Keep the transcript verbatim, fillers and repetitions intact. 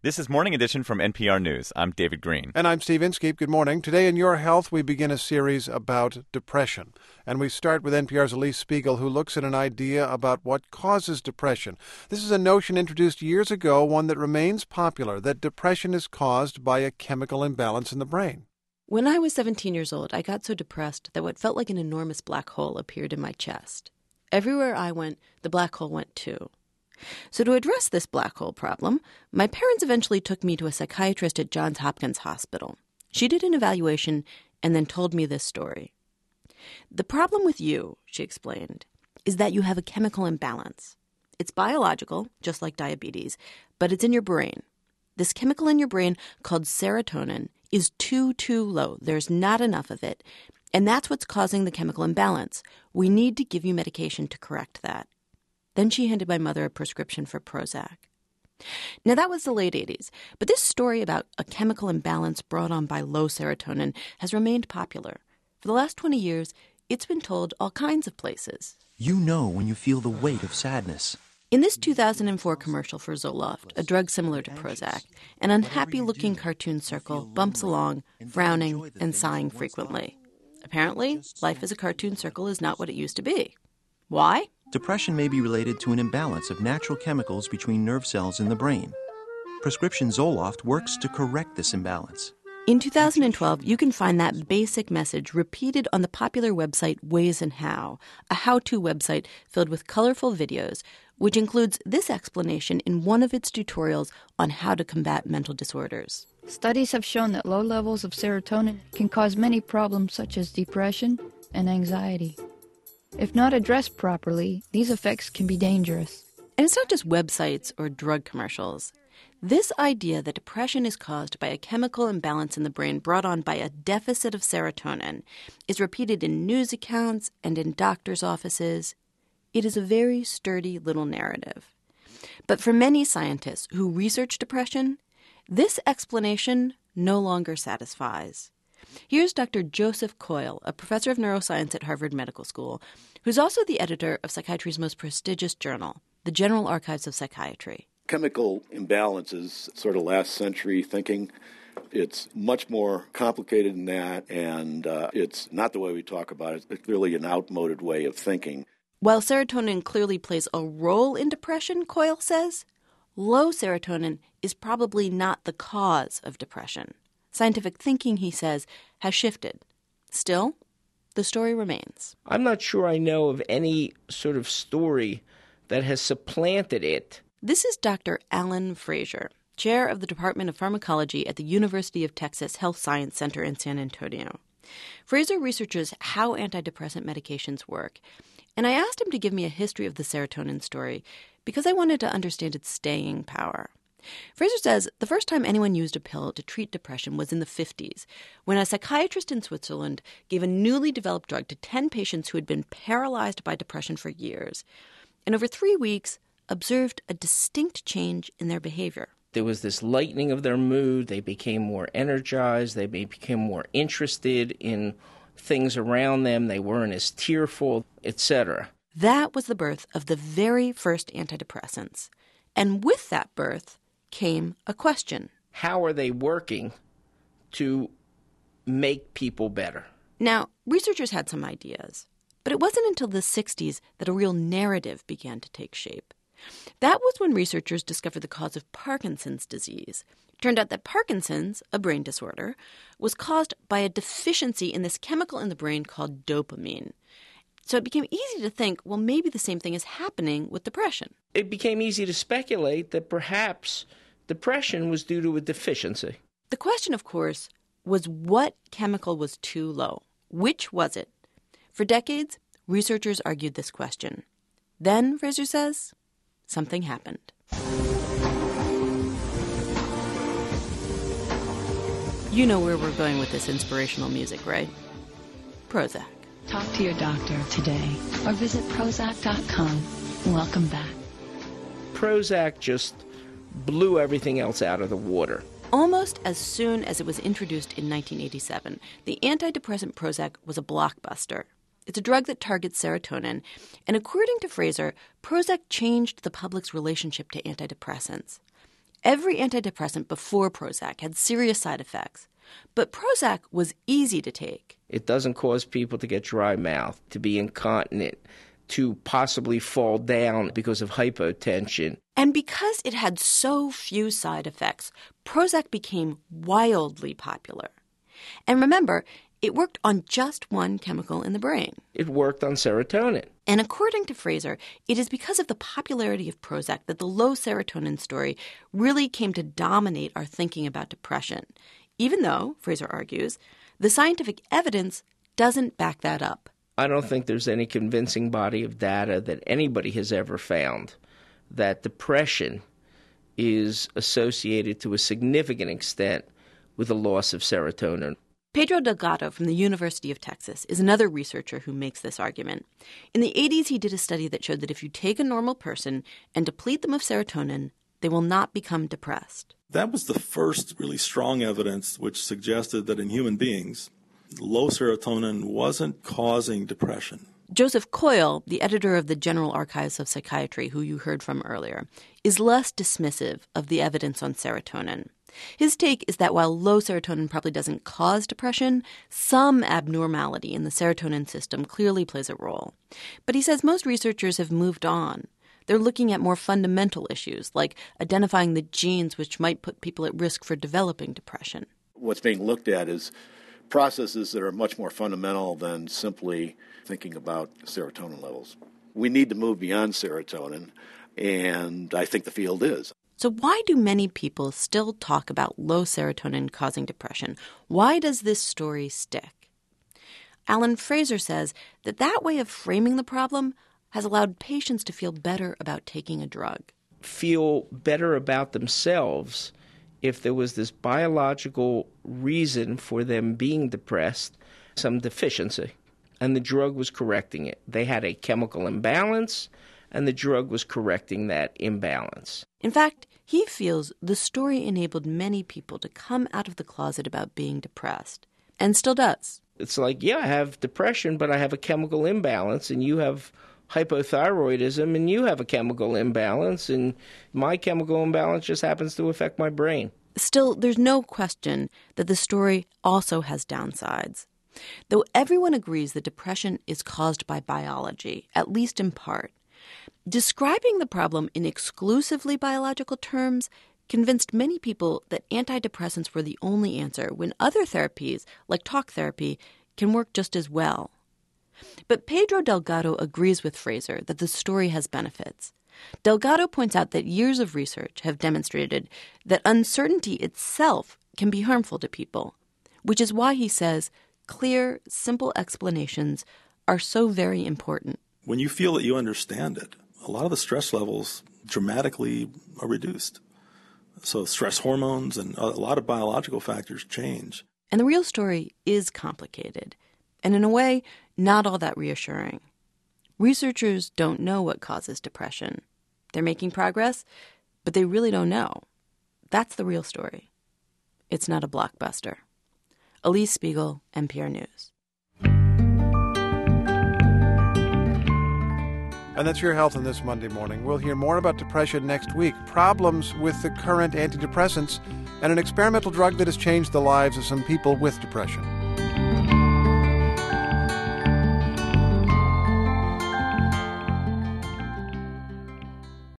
This is Morning Edition from N P R News. I'm David Green. And I'm Steve Inskeep. Good morning. Today in Your Health, we begin a series about depression. And we start with N P R's Elise Spiegel, who looks at an idea about what causes depression. This is a notion introduced years ago, one that remains popular, that depression is caused by a chemical imbalance in the brain. When I was seventeen years old, I got so depressed that what felt like an enormous black hole appeared in my chest. Everywhere I went, the black hole went too. So to address this black hole problem, my parents eventually took me to a psychiatrist at Johns Hopkins Hospital. She did an evaluation and then told me this story. The problem with you, she explained, is that you have a chemical imbalance. It's biological, just like diabetes, but it's in your brain. This chemical in your brain called serotonin is too, too low. There's not enough of it. And that's what's causing the chemical imbalance. We need to give you medication to correct that. Then she handed my mother a prescription for Prozac. Now, that was the late eighties, but this story about a chemical imbalance brought on by low serotonin has remained popular. For the last twenty years, it's been told all kinds of places. You know when you feel the weight of sadness. In this two thousand four commercial for Zoloft, a drug similar to Prozac, an unhappy-looking cartoon circle bumps along, frowning and sighing frequently. Apparently, life as a cartoon circle is not what it used to be. Why? Depression may be related to an imbalance of natural chemicals between nerve cells in the brain. Prescription Zoloft works to correct this imbalance. In two thousand twelve, you can find that basic message repeated on the popular website Ways and How, a how-to website filled with colorful videos, which includes this explanation in one of its tutorials on how to combat mental disorders. Studies have shown that low levels of serotonin can cause many problems such as depression and anxiety. If not addressed properly, these effects can be dangerous. And it's not just websites or drug commercials. This idea that depression is caused by a chemical imbalance in the brain brought on by a deficit of serotonin is repeated in news accounts and in doctors' offices. It is a very sturdy little narrative. But for many scientists who research depression, this explanation no longer satisfies. Here's Doctor Joseph Coyle, a professor of neuroscience at Harvard Medical School, who's also the editor of psychiatry's most prestigious journal, the General Archives of Psychiatry. Chemical imbalances, sort of last century thinking. It's much more complicated than that, and uh, it's not the way we talk about it. It's really an outmoded way of thinking. While serotonin clearly plays a role in depression, Coyle says, low serotonin is probably not the cause of depression. Scientific thinking, he says, has shifted. Still, the story remains. I'm not sure I know of any sort of story that has supplanted it. This is Doctor Alan Frazier, chair of the Department of Pharmacology at the University of Texas Health Science Center in San Antonio. Frazier researches how antidepressant medications work, and I asked him to give me a history of the serotonin story because I wanted to understand its staying power. Frazier says the first time anyone used a pill to treat depression was in the fifties, when a psychiatrist in Switzerland gave a newly developed drug to ten patients who had been paralyzed by depression for years, and over three weeks observed a distinct change in their behavior. There was this lightening of their mood. They became more energized. They became more interested in things around them. They weren't as tearful, et cetera. That was the birth of the very first antidepressants. And with that birth came a question. How are they working to make people better? Now, researchers had some ideas, but it wasn't until the sixties that a real narrative began to take shape. That was when researchers discovered the cause of Parkinson's disease. It turned out that Parkinson's, a brain disorder, was caused by a deficiency in this chemical in the brain called dopamine. So it became easy to think, well, maybe the same thing is happening with depression. It became easy to speculate that perhaps depression was due to a deficiency. The question, of course, was what chemical was too low? Which was it? For decades, researchers argued this question. Then, Frazier says, something happened. You know where we're going with this inspirational music, right? Prozac. Talk to your doctor today or visit Prozac dot com. Welcome back. Prozac just blew everything else out of the water. Almost as soon as it was introduced in nineteen eighty-seven, the antidepressant Prozac was a blockbuster. It's a drug that targets serotonin, and according to Frazier, Prozac changed the public's relationship to antidepressants. Every antidepressant before Prozac had serious side effects, but Prozac was easy to take. It doesn't cause people to get dry mouth, to be incontinent, to possibly fall down because of hypotension. And because it had so few side effects, Prozac became wildly popular. And remember, it worked on just one chemical in the brain. It worked on serotonin. And according to Fraser, it is because of the popularity of Prozac that the low serotonin story really came to dominate our thinking about depression, even though, Fraser argues, the scientific evidence doesn't back that up. I don't think there's any convincing body of data that anybody has ever found that depression is associated to a significant extent with the loss of serotonin. Pedro Delgado from the University of Texas is another researcher who makes this argument. In the eighties, he did a study that showed that if you take a normal person and deplete them of serotonin, they will not become depressed. That was the first really strong evidence which suggested that in human beings, low serotonin wasn't causing depression. Joseph Coyle, the editor of the General Archives of Psychiatry, who you heard from earlier, is less dismissive of the evidence on serotonin. His take is that while low serotonin probably doesn't cause depression, some abnormality in the serotonin system clearly plays a role. But he says most researchers have moved on. They're looking at more fundamental issues, like identifying the genes which might put people at risk for developing depression. What's being looked at is processes that are much more fundamental than simply thinking about serotonin levels. We need to move beyond serotonin, and I think the field is. So why do many people still talk about low serotonin causing depression? Why does this story stick? Alan Fraser says that that way of framing the problem has allowed patients to feel better about taking a drug. Feel better about themselves if there was this biological reason for them being depressed, some deficiency, and the drug was correcting it. They had a chemical imbalance, and the drug was correcting that imbalance. In fact, he feels the story enabled many people to come out of the closet about being depressed, and still does. It's like, yeah, I have depression, but I have a chemical imbalance, and you have hypothyroidism, and you have a chemical imbalance, and my chemical imbalance just happens to affect my brain. Still, there's no question that the story also has downsides. Though everyone agrees that depression is caused by biology, at least in part, describing the problem in exclusively biological terms convinced many people that antidepressants were the only answer when other therapies, like talk therapy, can work just as well. But Pedro Delgado agrees with Fraser that the story has benefits. Delgado points out that years of research have demonstrated that uncertainty itself can be harmful to people, which is why he says clear, simple explanations are so very important. When you feel that you understand it, a lot of the stress levels dramatically are reduced. So stress hormones and a lot of biological factors change. And the real story is complicated, and in a way, not all that reassuring. Researchers don't know what causes depression. They're making progress, but they really don't know. That's the real story. It's not a blockbuster. Elise Spiegel, N P R News. And that's Your Health on this Monday morning. We'll hear more about depression next week, problems with the current antidepressants, and an experimental drug that has changed the lives of some people with depression.